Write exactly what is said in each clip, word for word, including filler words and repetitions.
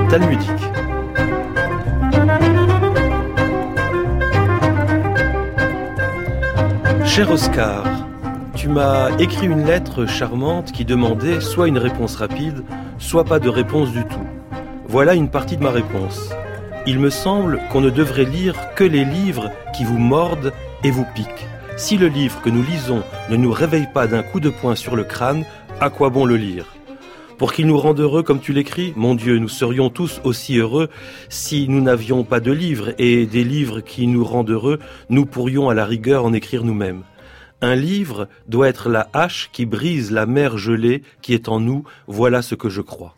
talmudique. Cher Oscar, tu m'as écrit une lettre charmante qui demandait soit une réponse rapide, soit pas de réponse du tout. Voilà une partie de ma réponse. Il me semble qu'on ne devrait lire que les livres qui vous mordent et vous piquent. Si le livre que nous lisons ne nous réveille pas d'un coup de poing sur le crâne, à quoi bon le lire ? Pour qu'il nous rende heureux comme tu l'écris, mon Dieu, nous serions tous aussi heureux si nous n'avions pas de livres, et des livres qui nous rendent heureux, nous pourrions à la rigueur en écrire nous-mêmes. Un livre doit être la hache qui brise la mer gelée qui est en nous, voilà ce que je crois.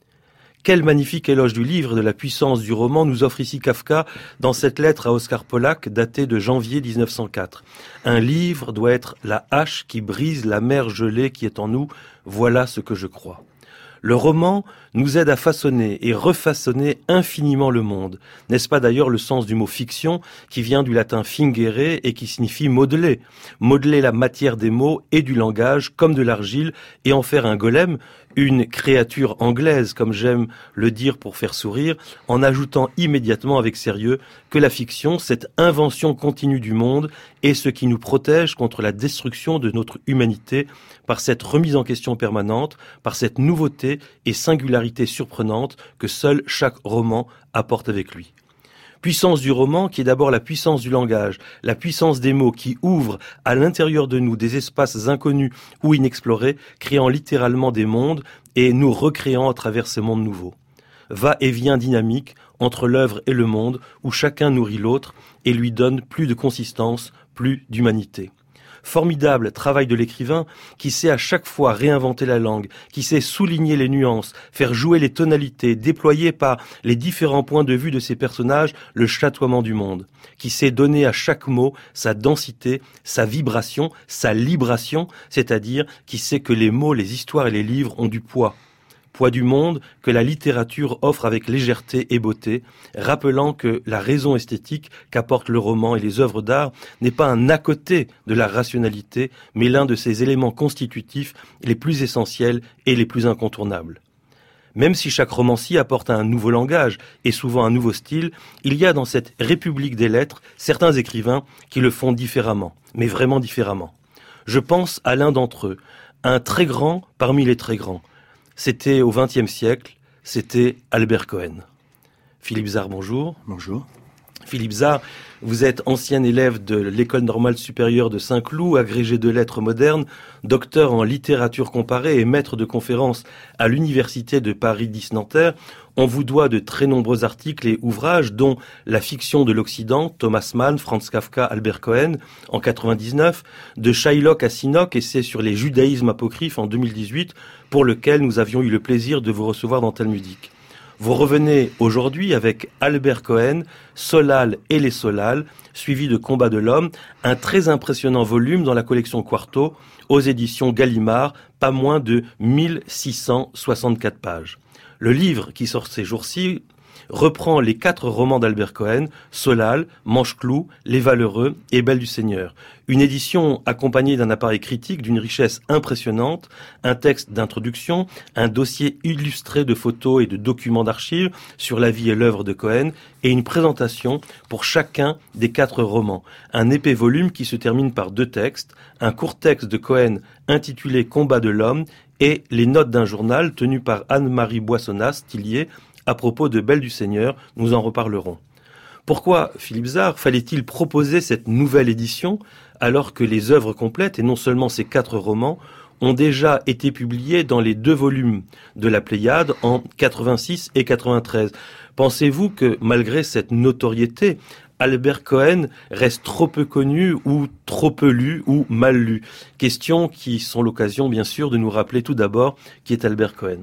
Quel magnifique éloge du livre et de la puissance du roman nous offre ici Kafka dans cette lettre à Oskar Polak datée de janvier dix-neuf cent quatre. Un livre doit être la hache qui brise la mer gelée qui est en nous, voilà ce que je crois. Le roman nous aide à façonner et refaçonner infiniment le monde. N'est-ce pas d'ailleurs le sens du mot fiction qui vient du latin fingere et qui signifie modeler? Modeler la matière des mots et du langage comme de l'argile et en faire un golem, une créature anglaise comme j'aime le dire pour faire sourire, en ajoutant immédiatement avec sérieux que la fiction, cette invention continue du monde, est ce qui nous protège contre la destruction de notre humanité par cette remise en question permanente, par cette nouveauté et singularité surprenante que seul chaque roman apporte avec lui. Puissance du roman qui est d'abord la puissance du langage, la puissance des mots qui ouvrent à l'intérieur de nous des espaces inconnus ou inexplorés, créant littéralement des mondes et nous recréant à travers ces mondes nouveaux. Va-et-vient dynamique entre l'œuvre et le monde où chacun nourrit l'autre et lui donne plus de consistance, plus d'humanité. Formidable travail de l'écrivain qui sait à chaque fois réinventer la langue, qui sait souligner les nuances, faire jouer les tonalités, déployer par les différents points de vue de ses personnages le chatoiement du monde, qui sait donner à chaque mot sa densité, sa vibration, sa libration, c'est-à-dire qui sait que les mots, les histoires et les livres ont du poids. Poids du monde que la littérature offre avec légèreté et beauté, rappelant que la raison esthétique qu'apporte le roman et les œuvres d'art n'est pas un à côté de la rationalité, mais l'un de ses éléments constitutifs les plus essentiels et les plus incontournables. Même si chaque romancier apporte un nouveau langage et souvent un nouveau style, il y a dans cette république des lettres certains écrivains qui le font différemment, mais vraiment différemment. Je pense à l'un d'entre eux, un très grand parmi les très grands. C'était au vingtième siècle, c'était Albert Cohen. Philippe Zard, bonjour. Bonjour. Philippe Zard, vous êtes ancien élève de l'École normale supérieure de Saint-Cloud, agrégé de lettres modernes, docteur en littérature comparée et maître de conférences à l'Université de Paris dix Nanterre. On vous doit de très nombreux articles et ouvrages, dont La fiction de l'Occident, Thomas Mann, Franz Kafka, Albert Cohen, en quatre-vingt-dix-neuf, de Shylock à Sinoc, essai sur les judaïsmes apocryphes en deux mille dix-huit, pour lequel nous avions eu le plaisir de vous recevoir dans Talmudique. Vous revenez aujourd'hui avec Albert Cohen, Solal et les Solal, suivi de Combat de l'homme, un très impressionnant volume dans la collection Quarto, aux éditions Gallimard, pas moins de mille six cent soixante-quatre pages. Le livre qui sort ces jours-ci reprend les quatre romans d'Albert Cohen, Solal, Manche-Clou, Les Valeureux et Belle du Seigneur. Une édition accompagnée d'un appareil critique d'une richesse impressionnante, un texte d'introduction, un dossier illustré de photos et de documents d'archives sur la vie et l'œuvre de Cohen et une présentation pour chacun des quatre romans. Un épais volume qui se termine par deux textes, un court texte de Cohen intitulé Combat de l'homme et les notes d'un journal tenu par Anne-Marie Boissonnas, Tillier, à propos de Belle du Seigneur, nous en reparlerons. Pourquoi, Philippe Zard, fallait-il proposer cette nouvelle édition alors que les œuvres complètes, et non seulement ces quatre romans, ont déjà été publiés dans les deux volumes de la Pléiade en quatre-vingt-six et quatre-vingt-treize? Pensez-vous que, malgré cette notoriété, Albert Cohen reste trop peu connu ou trop peu lu ou mal lu? Questions qui sont l'occasion, bien sûr, de nous rappeler tout d'abord qui est Albert Cohen.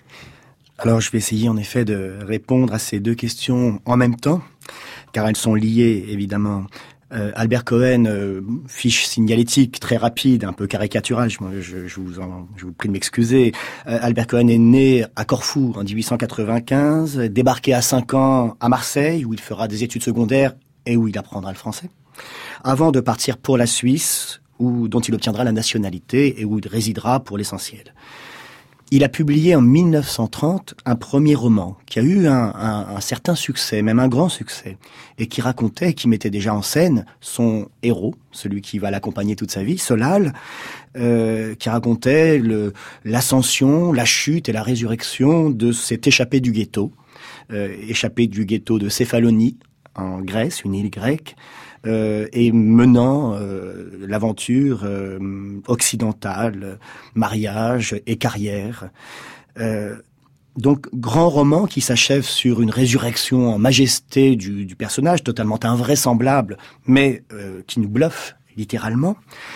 Alors, je vais essayer en effet de répondre à ces deux questions en même temps, car elles sont liées, évidemment. Euh, Albert Cohen, euh, fiche signalétique très rapide, un peu caricaturale, je, je, je, vous, en, je vous prie de m'excuser. Euh, Albert Cohen est né à Corfou en dix-huit cent quatre-vingt-quinze, débarqué à cinq ans à Marseille, où il fera des études secondaires et où il apprendra le français, avant de partir pour la Suisse, où, dont il obtiendra la nationalité et où il résidera pour l'essentiel. il a publié en mille neuf cent trente un premier roman qui a eu un, un, un certain succès, même un grand succès, et qui racontait, qui mettait déjà en scène son héros, celui qui va l'accompagner toute sa vie, Solal, euh, qui racontait le, l'ascension, la chute et la résurrection de cet échappé du ghetto, euh, échappé du ghetto de Céphalonie, en Grèce, une île grecque, Euh, et menant euh, l'aventure euh, occidentale, mariage et carrière. Euh, donc, grand roman qui s'achève sur une résurrection en majesté du, du personnage, totalement invraisemblable, mais euh, qui nous bluffe, littéralement.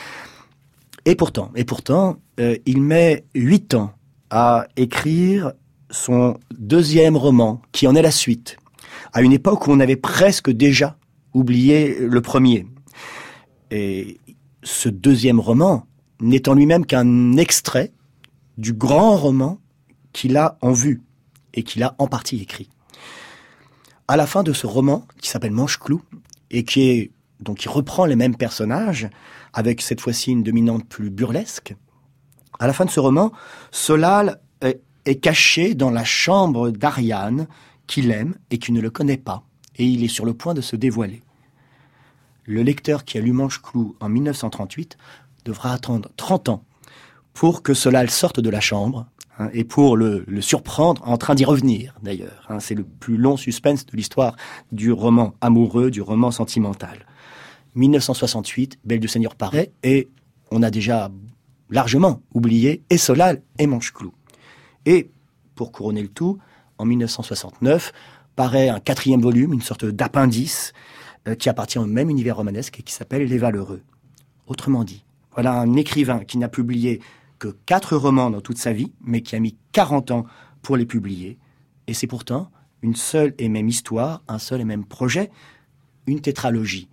Et pourtant, et pourtant, euh, il met huit ans à écrire son deuxième roman, qui en est la suite, à une époque où on avait presque déjà oublié le premier. Et ce deuxième roman n'est en lui-même qu'un extrait du grand roman qu'il a en vue et qu'il a en partie écrit. À la fin de ce roman, qui s'appelle Manche-Clou, et qui est, donc, qui reprend les mêmes personnages, avec cette fois-ci une dominante plus burlesque, à la fin de ce roman, Solal est, est caché dans la chambre d'Ariane, qu'il aime et qui ne le connaît pas. Et il est sur le point de se dévoiler. Le lecteur qui a lu Manche-Clou en mille neuf cent trente-huit devra attendre trente ans pour que Solal sorte de la chambre, hein, et pour le, le surprendre en train d'y revenir, d'ailleurs. Hein, c'est le plus long suspense de l'histoire du roman amoureux, du roman sentimental. mille neuf cent soixante-huit, Belle du Seigneur paraît, et on a déjà largement oublié et Solal et Manche-Clou. Et, pour couronner le tout, en mille neuf cent soixante-neuf, paraît un quatrième volume, une sorte d'appendice, euh, qui appartient au même univers romanesque et qui s'appelle Les Valeureux. Autrement dit, voilà un écrivain qui n'a publié que quatre romans dans toute sa vie, mais qui a mis quarante ans pour les publier. Et c'est pourtant une seule et même histoire, un seul et même projet, une tétralogie.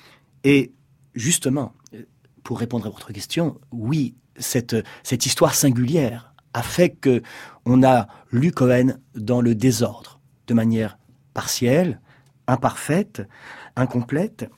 Et justement, pour répondre à votre question, oui, cette, cette histoire singulière a fait que on a lu Cohen dans le désordre, de manière partielle, imparfaite, incomplète.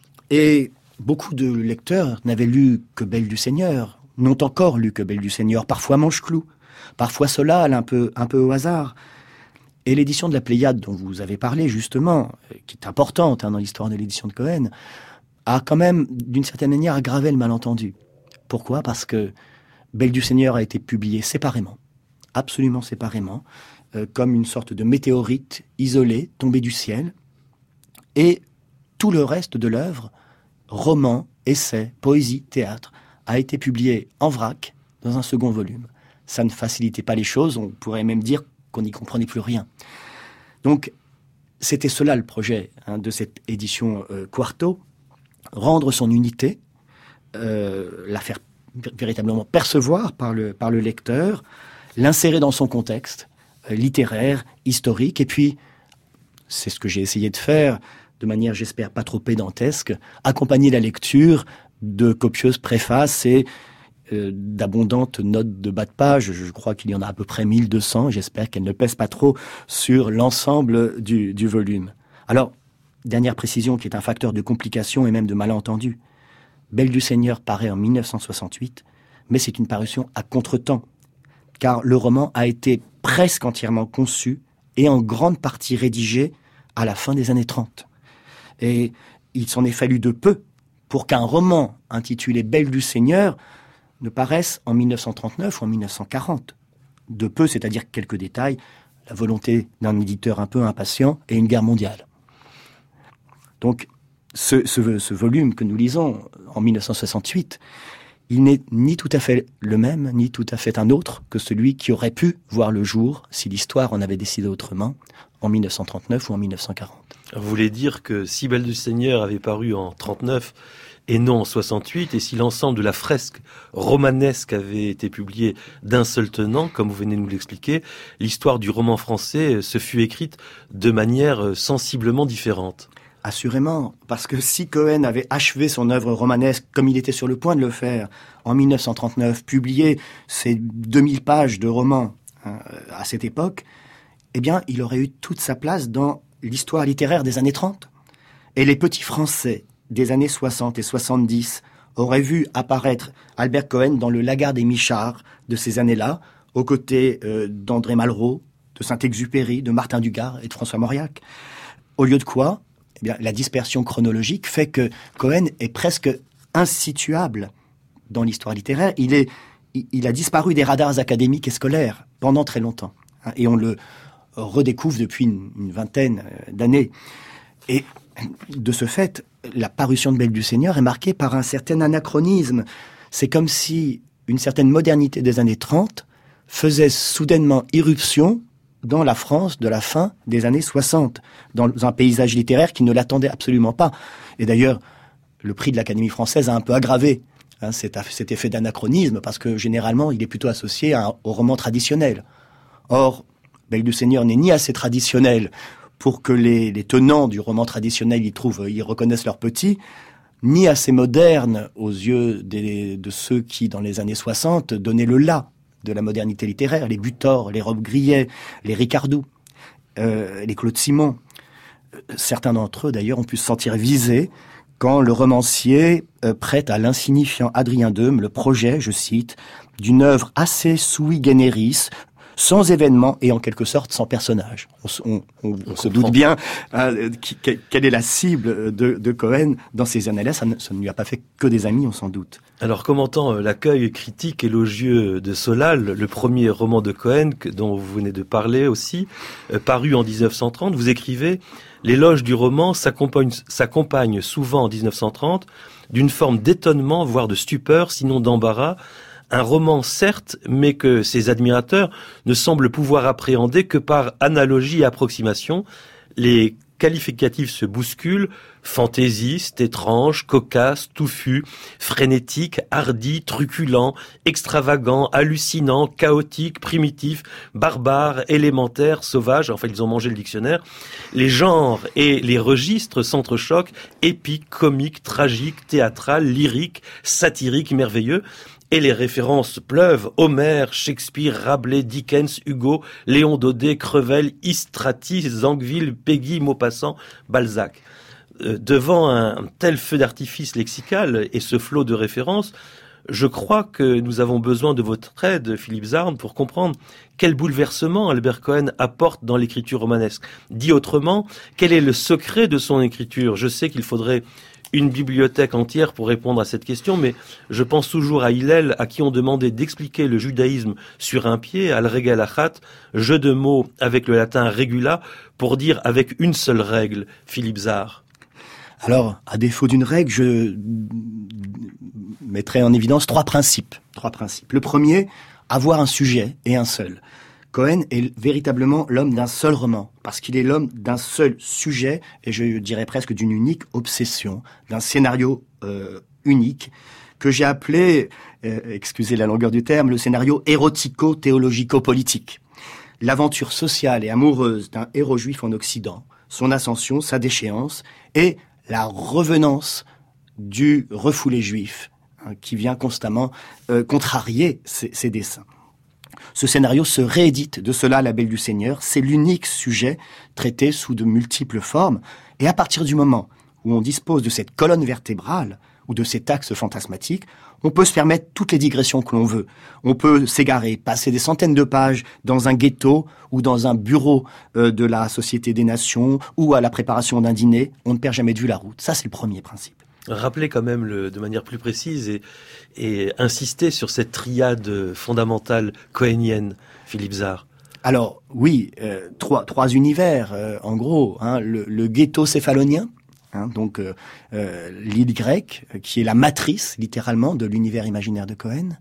Et beaucoup de lecteurs n'avaient lu que Belle du Seigneur, n'ont encore lu que Belle du Seigneur, parfois Manche-Clou, parfois Solal, un peu, un peu au hasard. Et l'édition de la Pléiade, dont vous avez parlé justement, qui est importante hein, dans l'histoire de l'édition de Cohen, a quand même, d'une certaine manière, aggravé le malentendu. Pourquoi ? Parce que Belle du Seigneur a été publiée séparément, absolument séparément, euh, comme une sorte de météorite isolée, tombée du ciel. Et tout le reste de l'œuvre, romans, essais, poésie, théâtre, a été publié en vrac dans un second volume. Ça ne facilitait pas les choses, on pourrait même dire qu'on n'y comprenait plus rien. Donc, c'était cela le projet hein, de cette édition euh, Quarto, rendre son unité, euh, la faire véritablement percevoir par le, par le lecteur, l'insérer dans son contexte euh, littéraire, historique, et puis, c'est ce que j'ai essayé de faire, de manière, j'espère, pas trop pédantesque, accompagner la lecture de copieuses préfaces et euh, d'abondantes notes de bas de page. Je crois qu'il y en a à peu près mille deux cents, j'espère qu'elles ne pèsent pas trop sur l'ensemble du, du volume. Alors, dernière précision qui est un facteur de complication et même de malentendu. Belle du Seigneur paraît en mille neuf cent soixante-huit, mais c'est une parution à contretemps, car le roman a été presque entièrement conçu et en grande partie rédigé à la fin des années trente. Et il s'en est fallu de peu pour qu'un roman intitulé Belle du Seigneur ne paraisse en mille neuf cent trente-neuf ou en mille neuf cent quarante. De peu, c'est-à-dire quelques détails, la volonté d'un éditeur un peu impatient et une guerre mondiale. Donc, ce, ce, ce volume que nous lisons en mille neuf cent soixante-huit, il n'est ni tout à fait le même, ni tout à fait un autre que celui qui aurait pu voir le jour si l'histoire en avait décidé autrement en mille neuf cent trente-neuf ou en mille neuf cent quarante. Vous voulez dire que si Belle du Seigneur avait paru en trente-neuf et non en soixante-huit, et si l'ensemble de la fresque romanesque avait été publié d'un seul tenant, comme vous venez de nous l'expliquer, l'histoire du roman français se fut écrite de manière sensiblement différente. Assurément, parce que si Cohen avait achevé son œuvre romanesque comme il était sur le point de le faire en mille neuf cent trente-neuf, publié ses deux mille pages de romans hein, à cette époque, eh bien, il aurait eu toute sa place dans l'histoire littéraire des années trente. Et les petits Français des années soixante et soixante-dix auraient vu apparaître Albert Cohen dans le Lagarde et Michard de ces années-là, aux côtés euh, d'André Malraux, de Saint-Exupéry, de Martin Dugard et de François Mauriac. Au lieu de quoi, eh bien, la dispersion chronologique fait que Cohen est presque insituable dans l'histoire littéraire. Il est, il, il a disparu des radars académiques et scolaires pendant très longtemps. Hein, et on le redécouvre depuis une, une vingtaine d'années. Et de ce fait, la parution de Belle du Seigneur est marquée par un certain anachronisme. C'est comme si une certaine modernité des années trente faisait soudainement irruption dans la France de la fin des années soixante, dans un paysage littéraire qui ne l'attendait absolument pas. Et d'ailleurs, le prix de l'Académie française a un peu aggravé hein, cet, cet effet d'anachronisme, parce que généralement, il est plutôt associé à, au roman traditionnel. Or, Belle du Seigneur n'est ni assez traditionnel pour que les, les tenants du roman traditionnel y trouvent, y reconnaissent leur petit, ni assez moderne aux yeux des, de ceux qui, dans les années soixante, donnaient le là de la modernité littéraire, les Butor, les Rob Grillet, les Ricardou, euh, les Claude Simon. Certains d'entre eux, d'ailleurs, ont pu se sentir visés quand le romancier euh, prête à l'insignifiant Adrien Deume le projet, je cite, d'une œuvre assez sui generis, sans événement et en quelque sorte sans personnage. On, on, on, on se doute bien euh, qui, quelle est la cible de, de Cohen dans ces années-là. Ça ne, ça ne lui a pas fait que des amis, on s'en doute. Alors, commentant l'accueil critique élogieux de Solal, le premier roman de Cohen, que, dont vous venez de parler aussi, euh, paru en dix-neuf cent trente, vous écrivez « L'éloge du roman s'accompagne, s'accompagne souvent en dix-neuf cent trente d'une forme d'étonnement, voire de stupeur, sinon d'embarras, un roman, certes, mais que ses admirateurs ne semblent pouvoir appréhender que par analogie et approximation. Les qualificatifs se bousculent, fantaisiste, étrange, cocasse, touffu, frénétique, hardi, truculent, extravagant, hallucinant, chaotique, primitif, barbare, élémentaire, sauvage, enfin ils ont mangé le dictionnaire. Les genres et les registres s'entrechoquent, épique, comique, tragique, théâtral, lyrique, satirique, merveilleux. Et les références pleuvent. Homère, Shakespeare, Rabelais, Dickens, Hugo, Léon Daudet, Crevel, Istrati, Zangwill, Peggy, Maupassant, Balzac. Euh, devant un tel feu d'artifice lexical et ce flot de références, je crois que nous avons besoin de votre aide, Philippe Zarn, pour comprendre quel bouleversement Albert Cohen apporte dans l'écriture romanesque. Dit autrement, quel est le secret de son écriture ? Je sais qu'il faudrait une bibliothèque entière pour répondre à cette question, mais je pense toujours à Hillel, à qui on demandait d'expliquer le judaïsme sur un pied, al regel achat, jeu de mots avec le latin regula, pour dire avec une seule règle, Philippe Zarn. Alors, à défaut d'une règle, je mettrai en évidence trois principes. Trois principes. Le premier, avoir un sujet et un seul. Cohen est véritablement l'homme d'un seul roman, parce qu'il est l'homme d'un seul sujet, et je dirais presque d'une unique obsession, d'un scénario euh, unique, que j'ai appelé, euh, excusez la longueur du terme, le scénario érotico-théologico-politique. L'aventure sociale et amoureuse d'un héros juif en Occident, son ascension, sa déchéance, et la revenance du refoulé juif, hein, qui vient constamment euh, contrarier ses, ses desseins. Ce scénario se réédite, de cela la Belle du Seigneur, c'est l'unique sujet traité sous de multiples formes, et à partir du moment où on dispose de cette colonne vertébrale, ou de cet axe fantasmatique, on peut se permettre toutes les digressions que l'on veut. On peut s'égarer, passer des centaines de pages dans un ghetto, ou dans un bureau euh, de la Société des Nations, ou à la préparation d'un dîner, on ne perd jamais de vue la route. Ça, c'est le premier principe. Rappelez quand même le, de manière plus précise et, et insister sur cette triade fondamentale cohénienne, Philippe Zarn. Alors, oui, euh, trois, trois univers, euh, en gros. Hein, le, le ghetto céphalonien, hein, donc euh, euh, l'île grecque, qui est la matrice, littéralement, de l'univers imaginaire de Cohen.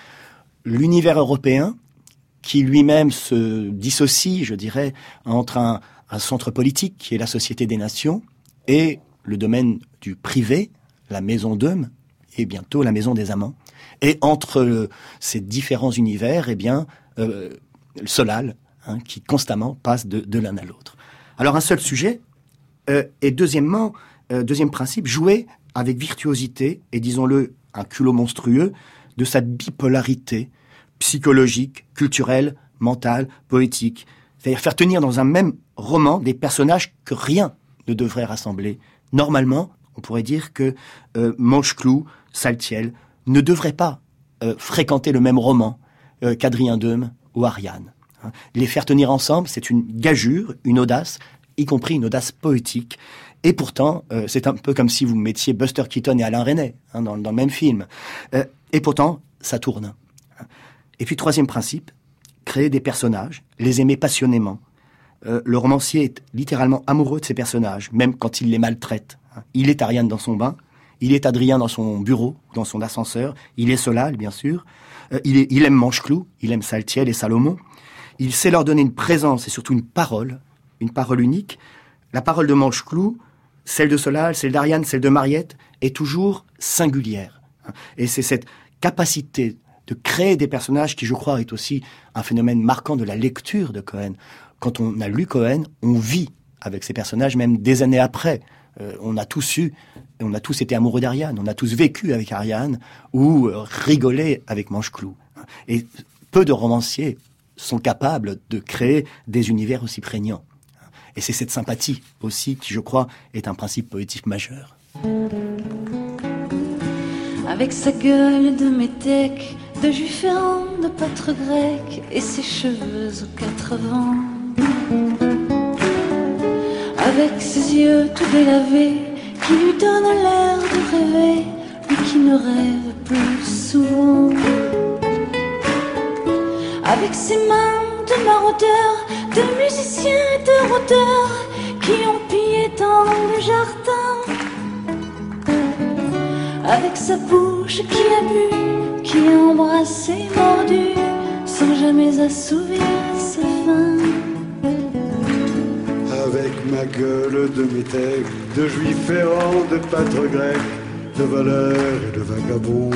L'univers européen, qui lui-même se dissocie, je dirais, entre un, un centre politique, qui est la Société des Nations, et le domaine du privé, la maison d'Eum, et bientôt la maison des amants. Et entre euh, ces différents univers, eh bien, euh, le Solal, hein, qui constamment passe de, de l'un à l'autre. Alors un seul sujet, euh, et deuxièmement, euh, deuxième principe, jouer avec virtuosité, et disons-le, un culot monstrueux, de sa bipolarité psychologique, culturelle, mentale, poétique. C'est-à-dire faire tenir dans un même roman des personnages que rien ne devrait rassembler. Normalement, on pourrait dire que euh, Mancheclou, Saltiel ne devraient pas euh, fréquenter le même roman euh, qu'Adrien Deume ou Ariane. Les faire tenir ensemble, c'est une gageure, une audace, y compris une audace poétique. Et pourtant, euh, c'est un peu comme si vous mettiez Buster Keaton et Alain Resnais hein, dans, dans le même film. Euh, et pourtant, ça tourne. Et puis, troisième principe, créer des personnages, les aimer passionnément. Euh, le romancier est littéralement amoureux de ses personnages, même quand il les maltraite. Il est Ariane dans son bain, il est Adrien dans son bureau, dans son ascenseur, il est Solal, bien sûr. Euh, il, est, il aime Mancheclou, il aime Saltiel et Salomon. Il sait leur donner une présence et surtout une parole, une parole unique. La parole de Mancheclou, celle de Solal, celle d'Ariane, celle de Mariette, est toujours singulière. Et c'est cette capacité de créer des personnages qui, je crois, est aussi un phénomène marquant de la lecture de Cohen. Quand on a lu Cohen, on vit avec ces personnages, même des années après. Euh, on a tous eu, on a tous été amoureux d'Ariane, on a tous vécu avec Ariane ou euh, rigolé avec Mancheclou. Et peu de romanciers sont capables de créer des univers aussi prégnants. Et c'est cette sympathie aussi qui, je crois, est un principe poétique majeur. Avec sa gueule de métèque, de juif errant, de pâtre grec, et ses cheveux aux quatre vents. Avec ses yeux tout délavés, qui lui donnent l'air de rêver, lui qui ne rêve plus souvent. Avec ses mains de maraudeurs, de musiciens et de rôdeurs, qui ont pillé dans le jardin. Avec sa bouche qui a bu, qui a embrassé, mordu, sans jamais assouvir sa faim. Avec ma gueule de métèque, de juif errant, de pâtre grec, de voleur et de vagabond.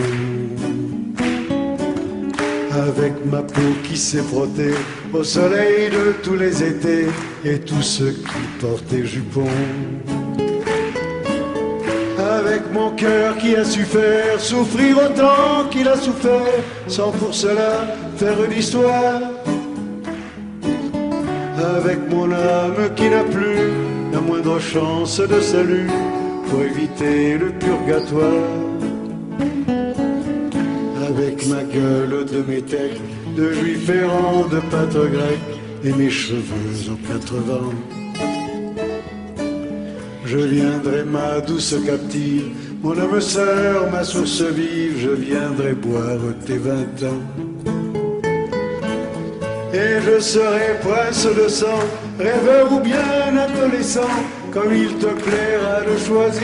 Avec ma peau qui s'est frottée au soleil de tous les étés, et tous ceux qui portaient jupons. Avec mon cœur qui a su faire souffrir autant qu'il a souffert, sans pour cela faire une histoire. Avec mon âme qui n'a plus la moindre chance de salut pour éviter le purgatoire. Avec ma gueule de métèque, de juif errant, de pâtre grec, et mes cheveux en quatre vents. Je viendrai ma douce captive, mon âme sœur, ma source vive, je viendrai boire tes vingt ans. Et je serai prince de sang, rêveur ou bien adolescent, comme il te plaira de choisir.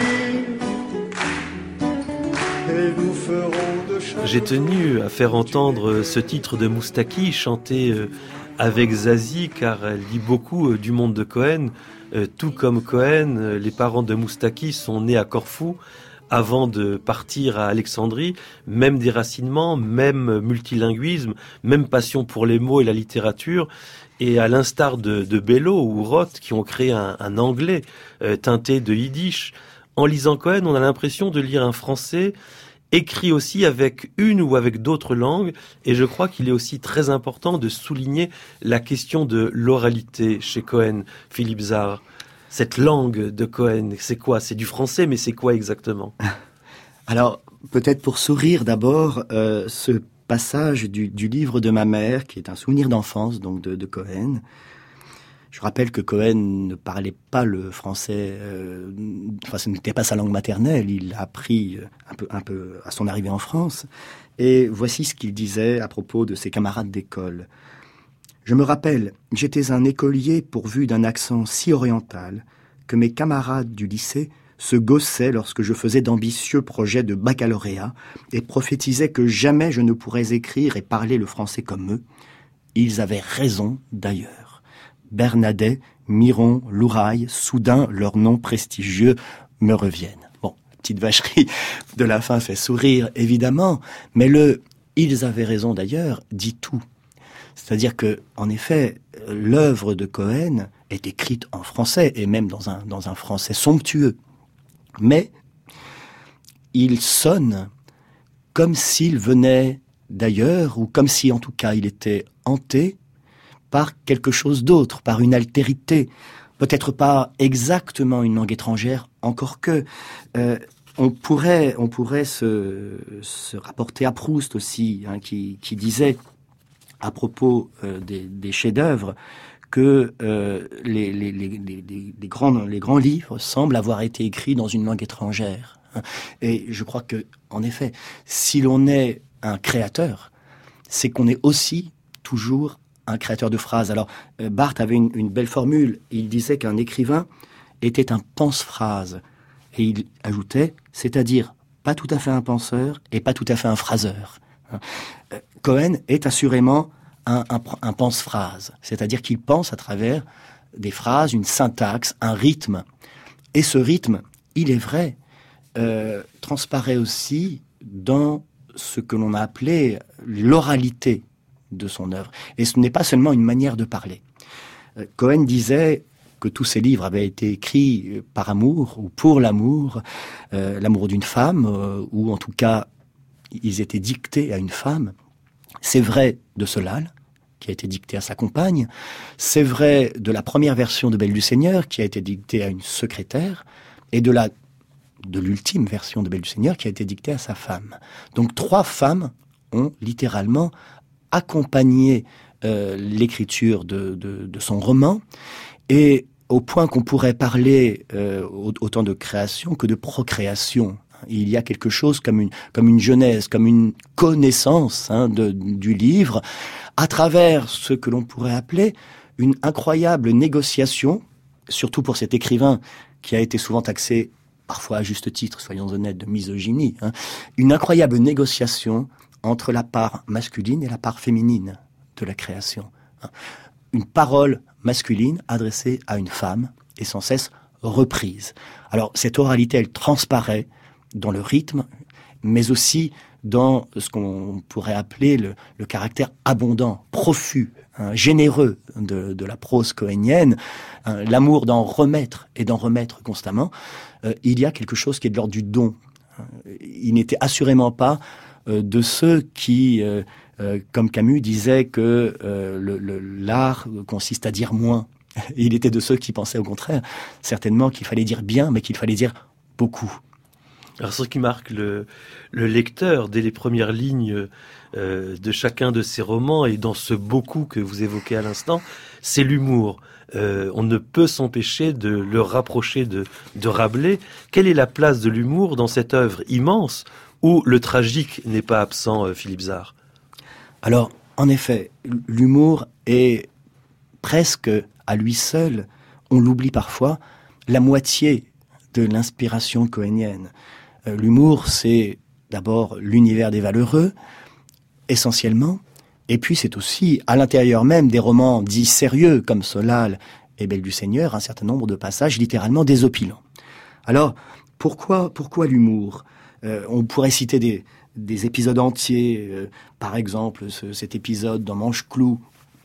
Et nous ferons de chaque... J'ai tenu à faire entendre ce titre de Moustaki chanté avec Zazie, car elle dit beaucoup du monde de Cohen. Tout comme Cohen, les parents de Moustaki sont nés à Corfou avant de partir à Alexandrie. Même déracinement, même multilinguisme, même passion pour les mots et la littérature. Et à l'instar de, de Bello ou Roth, qui ont créé un, un anglais euh, teinté de yiddish, en lisant Cohen, on a l'impression de lire un français écrit aussi avec une ou avec d'autres langues. Et je crois qu'il est aussi très important de souligner la question de l'oralité chez Cohen, Philippe Zard. Cette langue de Cohen, c'est quoi? C'est du français, mais c'est quoi exactement? Alors, peut-être pour sourire d'abord, euh, ce passage du, du livre de ma mère, qui est un souvenir d'enfance donc de, de Cohen. Je rappelle que Cohen ne parlait pas le français, euh, enfin ce n'était pas sa langue maternelle, il l'a appris un peu, un peu à son arrivée en France. Et voici ce qu'il disait à propos de ses camarades d'école. Je me rappelle, j'étais un écolier pourvu d'un accent si oriental que mes camarades du lycée se gaussaient lorsque je faisais d'ambitieux projets de baccalauréat et prophétisaient que jamais je ne pourrais écrire et parler le français comme eux. Ils avaient raison d'ailleurs. Bernadet, Miron, Louraille, soudain leurs noms prestigieux me reviennent. Bon, la petite vacherie de la fin fait sourire, évidemment, mais le « ils avaient raison d'ailleurs » dit tout. C'est-à-dire que, en effet, l'œuvre de Cohen est écrite en français, et même dans un, dans un français somptueux. Mais il sonne comme s'il venait d'ailleurs, ou comme si, en tout cas, il était hanté par quelque chose d'autre, par une altérité. Peut-être pas exactement une langue étrangère, encore que... Euh, on pourrait, on pourrait se, se rapporter à Proust aussi, hein, qui, qui disait... à propos euh, des, des chefs-d'œuvre que euh, les, les, les, les, les, grands, les grands livres semblent avoir été écrits dans une langue étrangère. Et je crois que, en effet, si l'on est un créateur, c'est qu'on est aussi toujours un créateur de phrases. Alors, euh, Barthes avait une, une belle formule. Il disait qu'un écrivain était un pense-phrase. Et il ajoutait, c'est-à-dire pas tout à fait un penseur et pas tout à fait un phraseur. Euh, Cohen est assurément un, un, un pense-phrase, c'est-à-dire qu'il pense à travers des phrases, une syntaxe, un rythme. Et ce rythme, il est vrai, euh, transparaît aussi dans ce que l'on a appelé l'oralité de son œuvre. Et ce n'est pas seulement une manière de parler. Euh, Cohen disait que tous ses livres avaient été écrits par amour ou pour l'amour, euh, l'amour d'une femme, euh, ou en tout cas, ils étaient dictés à une femme. C'est vrai de Solal, qui a été dicté à sa compagne. C'est vrai de la première version de Belle du Seigneur, qui a été dictée à une secrétaire, et de la de l'ultime version de Belle du Seigneur, qui a été dictée à sa femme. Donc trois femmes ont littéralement accompagné euh, l'écriture de, de, de son roman, et au point qu'on pourrait parler euh, autant de création que de procréation. Il y a quelque chose comme une, comme une genèse, comme une connaissance hein, de, du livre, à travers ce que l'on pourrait appeler une incroyable négociation, surtout pour cet écrivain qui a été souvent taxé, parfois à juste titre, soyons honnêtes, de misogynie, hein, une incroyable négociation entre la part masculine et la part féminine de la création. Hein. Une parole masculine adressée à une femme et sans cesse reprise. Alors cette oralité, elle transparaît dans le rythme, mais aussi dans ce qu'on pourrait appeler le, le caractère abondant, profus, hein, généreux de, de la prose cohénienne, hein, l'amour d'en remettre et d'en remettre constamment. Euh, il y a quelque chose qui est de l'ordre du don. Il n'était assurément pas euh, de ceux qui, euh, euh, comme Camus, disaient que euh, le, le, l'art consiste à dire moins. Il était de ceux qui pensaient au contraire, certainement qu'il fallait dire bien, mais qu'il fallait dire beaucoup. Alors, ce qui marque le, le lecteur dès les premières lignes euh, de chacun de ces romans, et dans ce beaucoup que vous évoquez à l'instant, c'est l'humour. Euh, on ne peut s'empêcher de le rapprocher de, de Rabelais. Quelle est la place de l'humour dans cette œuvre immense où le tragique n'est pas absent, euh, Philippe Zard? Alors, en effet, l'humour est presque à lui seul, on l'oublie parfois, la moitié de l'inspiration cohénienne. L'humour, c'est d'abord l'univers des valeureux, essentiellement, et puis c'est aussi, à l'intérieur même des romans dits sérieux, comme Solal et Belle du Seigneur, un certain nombre de passages littéralement désopilants. Alors, pourquoi, pourquoi l'humour ? euh, On pourrait citer des, des épisodes entiers, euh, par exemple ce, cet épisode dans Manche-Clou,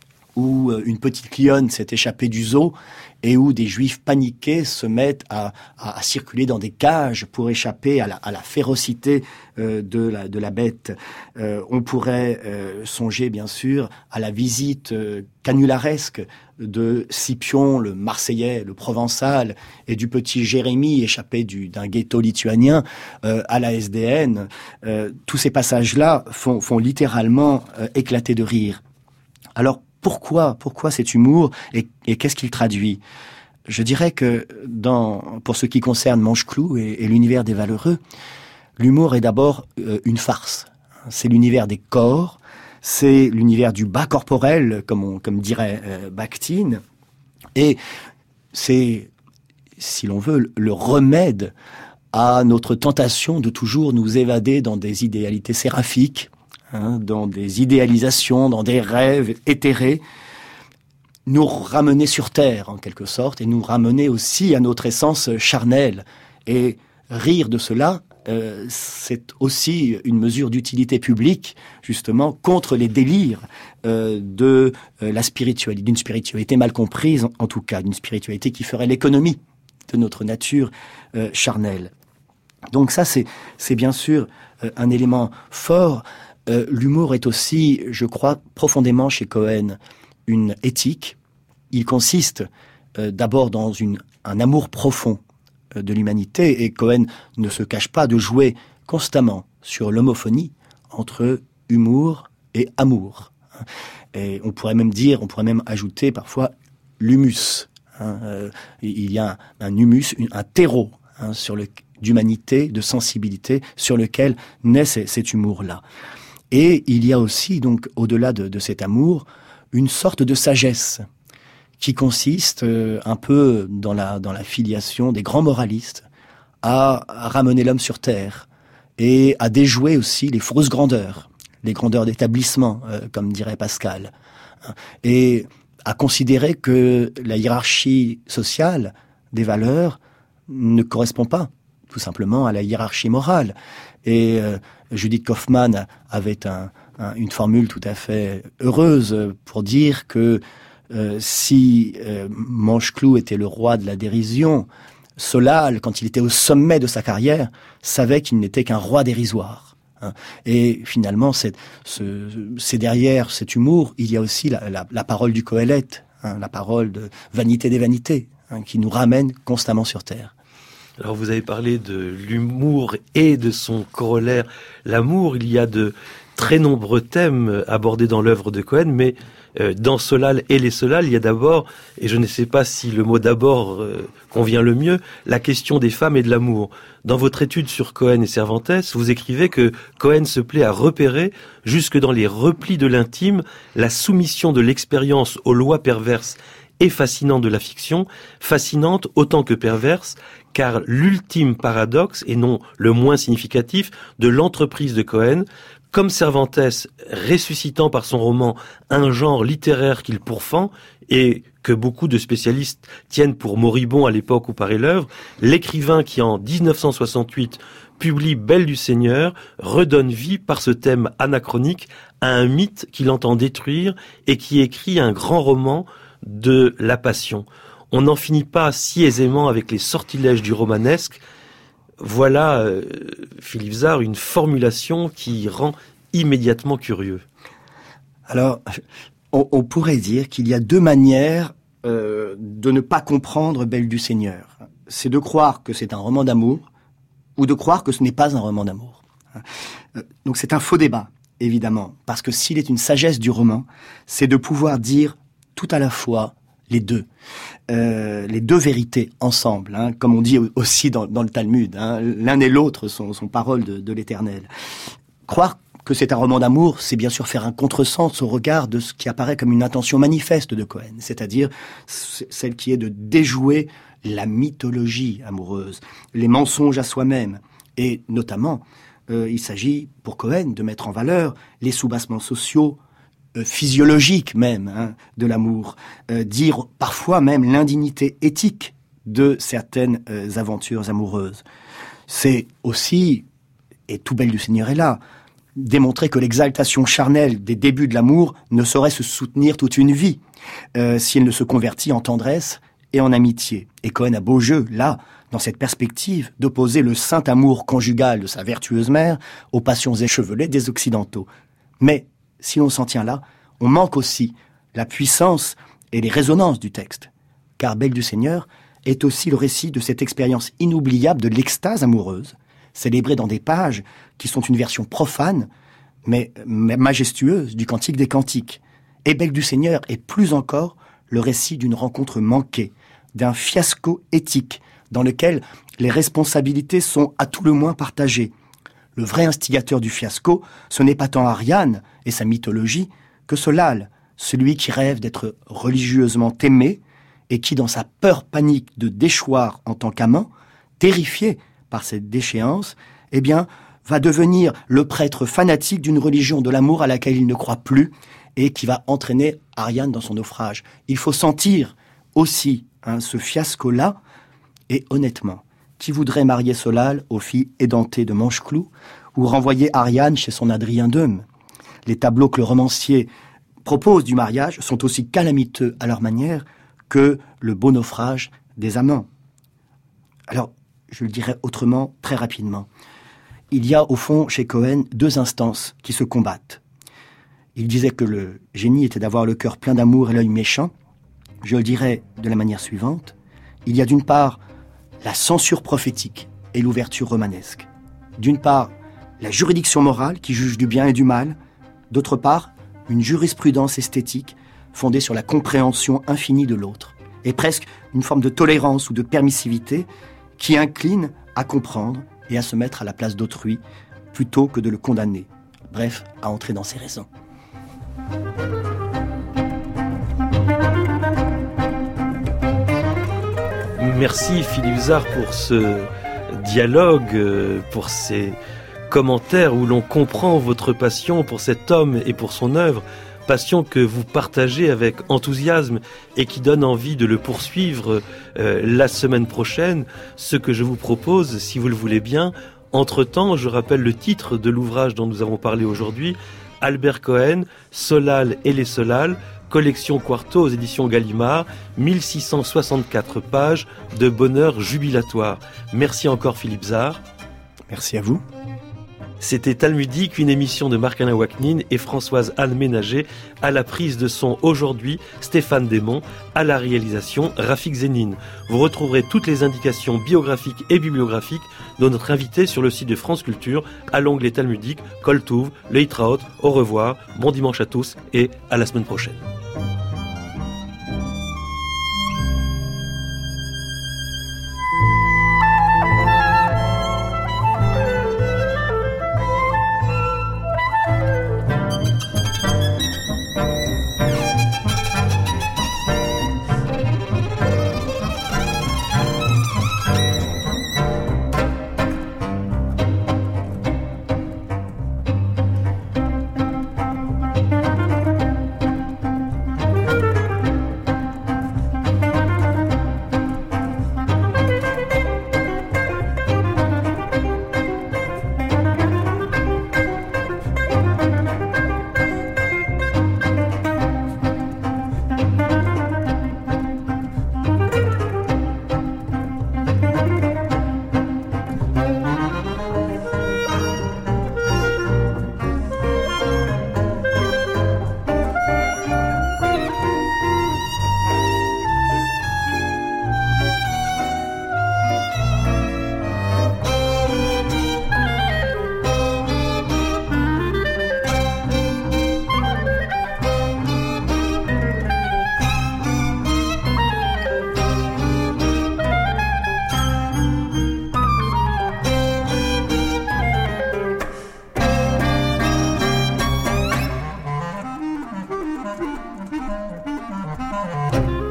où une petite lionne s'est échappée du zoo et où des juifs paniqués se mettent à, à, à circuler dans des cages pour échapper à la, à la férocité euh, de, la, de la bête. Euh, on pourrait euh, songer, bien sûr, à la visite euh, canularesque de Scipion, le Marseillais, le Provençal, et du petit Jérémie échappé du, d'un ghetto lituanien euh, à la S D N. Euh, tous ces passages-là font, font littéralement euh, éclater de rire. Alors, Pourquoi, pourquoi cet humour et, et qu'est-ce qu'il traduit ? Je dirais que dans, pour ce qui concerne Manche-Clou et, et l'univers des valeureux, l'humour est d'abord euh, une farce. C'est l'univers des corps, c'est l'univers du bas corporel, comme, on, comme dirait euh, Bakhtin, et c'est, si l'on veut, le remède à notre tentation de toujours nous évader dans des idéalités séraphiques, Hein, dans des idéalisations, dans des rêves éthérés, nous ramener sur terre en quelque sorte, et nous ramener aussi à notre essence charnelle. Et rire de cela, euh, c'est aussi une mesure d'utilité publique, justement, contre les délires euh, de euh, la spiritualité, d'une spiritualité mal comprise, en, en tout cas, d'une spiritualité qui ferait l'économie de notre nature euh, charnelle. Donc ça, c'est, c'est bien sûr euh, un élément fort. Euh, l'humour est aussi, je crois, profondément chez Cohen, une éthique. Il consiste euh, d'abord dans une, un amour profond euh, de l'humanité, et Cohen ne se cache pas de jouer constamment sur l'homophonie entre humour et amour. Et on pourrait même dire, on pourrait même ajouter parfois l'humus. Hein, euh, il y a un, un humus, une, un terreau hein, sur le, d'humanité, de sensibilité, sur lequel naît c- cet humour-là. Et il y a aussi, donc, au-delà de, de cet amour, une sorte de sagesse qui consiste euh, un peu dans la, dans la filiation des grands moralistes à, à ramener l'homme sur terre et à déjouer aussi les fausses grandeurs, les grandeurs d'établissement, euh, comme dirait Pascal, et à considérer que la hiérarchie sociale des valeurs ne correspond pas tout simplement à la hiérarchie morale. Et euh, Judith Kaufmann avait un, un, une formule tout à fait heureuse pour dire que euh, si euh, Mancheclou était le roi de la dérision, Solal, quand il était au sommet de sa carrière, savait qu'il n'était qu'un roi dérisoire. Hein. Et finalement, c'est, ce, c'est derrière cet humour, il y a aussi la, la, la parole du Qoheleth, hein, la parole de vanité des vanités, hein, qui nous ramène constamment sur terre. Alors vous avez parlé de l'humour et de son corollaire, l'amour. Il y a de très nombreux thèmes abordés dans l'œuvre de Cohen, mais euh, dans Solal et les Solal, il y a d'abord, et je ne sais pas si le mot d'abord euh, convient le mieux, la question des femmes et de l'amour. Dans votre étude sur Cohen et Cervantes, vous écrivez que Cohen se plaît à repérer, jusque dans les replis de l'intime, la soumission de l'expérience aux lois perverses et fascinante de la fiction, fascinante autant que perverse, car l'ultime paradoxe, et non le moins significatif, de l'entreprise de Cohen, comme Cervantes ressuscitant par son roman un genre littéraire qu'il pourfend, et que beaucoup de spécialistes tiennent pour moribond à l'époque où paraît l'œuvre, l'écrivain qui en dix-neuf cent soixante-huit publie Belle du Seigneur redonne vie par ce thème anachronique à un mythe qu'il entend détruire et qui écrit un grand roman de la passion. On n'en finit pas si aisément avec les sortilèges du romanesque. Voilà, euh, Philippe Zard, une formulation qui rend immédiatement curieux. Alors, on, on pourrait dire qu'il y a deux manières euh, de ne pas comprendre Belle du Seigneur. C'est de croire que c'est un roman d'amour ou de croire que ce n'est pas un roman d'amour. Donc c'est un faux débat, évidemment, parce que s'il est une sagesse du roman, c'est de pouvoir dire tout à la fois les deux, euh, les deux vérités ensemble, hein, comme on dit aussi dans, dans le Talmud, hein, l'un et l'autre sont, sont paroles de, de l'Éternel. Croire que c'est un roman d'amour, c'est bien sûr faire un contresens au regard de ce qui apparaît comme une intention manifeste de Cohen, c'est-à-dire celle qui est de déjouer la mythologie amoureuse, les mensonges à soi-même, et notamment, euh, il s'agit pour Cohen de mettre en valeur les soubassements sociaux, Euh, physiologique même hein, de l'amour, euh, dire parfois même l'indignité éthique de certaines euh, aventures amoureuses. C'est aussi, et tout Belle du Seigneur est là, démontrer que l'exaltation charnelle des débuts de l'amour ne saurait se soutenir toute une vie euh, si elle ne se convertit en tendresse et en amitié. Et Cohen a beau jeu, là, dans cette perspective, d'opposer le saint amour conjugal de sa vertueuse mère aux passions échevelées des Occidentaux. Mais si l'on s'en tient là, on manque aussi la puissance et les résonances du texte. Car Belle du Seigneur est aussi le récit de cette expérience inoubliable de l'extase amoureuse, célébrée dans des pages qui sont une version profane, mais majestueuse du Cantique des Cantiques. Et Belle du Seigneur est plus encore le récit d'une rencontre manquée, d'un fiasco éthique, dans lequel les responsabilités sont à tout le moins partagées. Le vrai instigateur du fiasco, ce n'est pas tant Ariane et sa mythologie que Solal, celui qui rêve d'être religieusement aimé et qui, dans sa peur panique de déchoir en tant qu'amant, terrifié par cette déchéance, eh bien, va devenir le prêtre fanatique d'une religion de l'amour à laquelle il ne croit plus et qui va entraîner Ariane dans son naufrage. Il faut sentir aussi hein, ce fiasco-là, et honnêtement, qui voudrait marier Solal aux filles édentées de Mancheclou ou renvoyer Ariane chez son Adrien Deume. Les tableaux que le romancier propose du mariage sont aussi calamiteux à leur manière que le beau naufrage des amants. Alors, je le dirais autrement, très rapidement. Il y a au fond chez Cohen deux instances qui se combattent. Il disait que le génie était d'avoir le cœur plein d'amour et l'œil méchant. Je le dirais de la manière suivante. Il y a d'une part la censure prophétique et l'ouverture romanesque. D'une part, la juridiction morale qui juge du bien et du mal. D'autre part, une jurisprudence esthétique fondée sur la compréhension infinie de l'autre, et presque une forme de tolérance ou de permissivité qui incline à comprendre et à se mettre à la place d'autrui plutôt que de le condamner. Bref, à entrer dans ses raisons. Merci Philippe Zard pour ce dialogue, pour ces commentaires où l'on comprend votre passion pour cet homme et pour son œuvre, passion que vous partagez avec enthousiasme et qui donne envie de le poursuivre euh, la semaine prochaine. Ce que je vous propose, si vous le voulez bien, entre-temps, je rappelle le titre de l'ouvrage dont nous avons parlé aujourd'hui, Albert Cohen, Solal et les Solal, collection Quarto aux éditions Gallimard, mille six cent soixante-quatre pages de bonheur jubilatoire. Merci encore Philippe Zard. Merci à vous. C'était Talmudique, une émission de Marc-Alain Waknin et Françoise-Anne Ménager, à la prise de son aujourd'hui, Stéphane Desmond, à la réalisation, Rafik Zénine. Vous retrouverez toutes les indications biographiques et bibliographiques de notre invité sur le site de France Culture, à l'onglet Talmudique, Kol Tuv, Leitraot, au revoir, bon dimanche à tous et à la semaine prochaine. Thank you.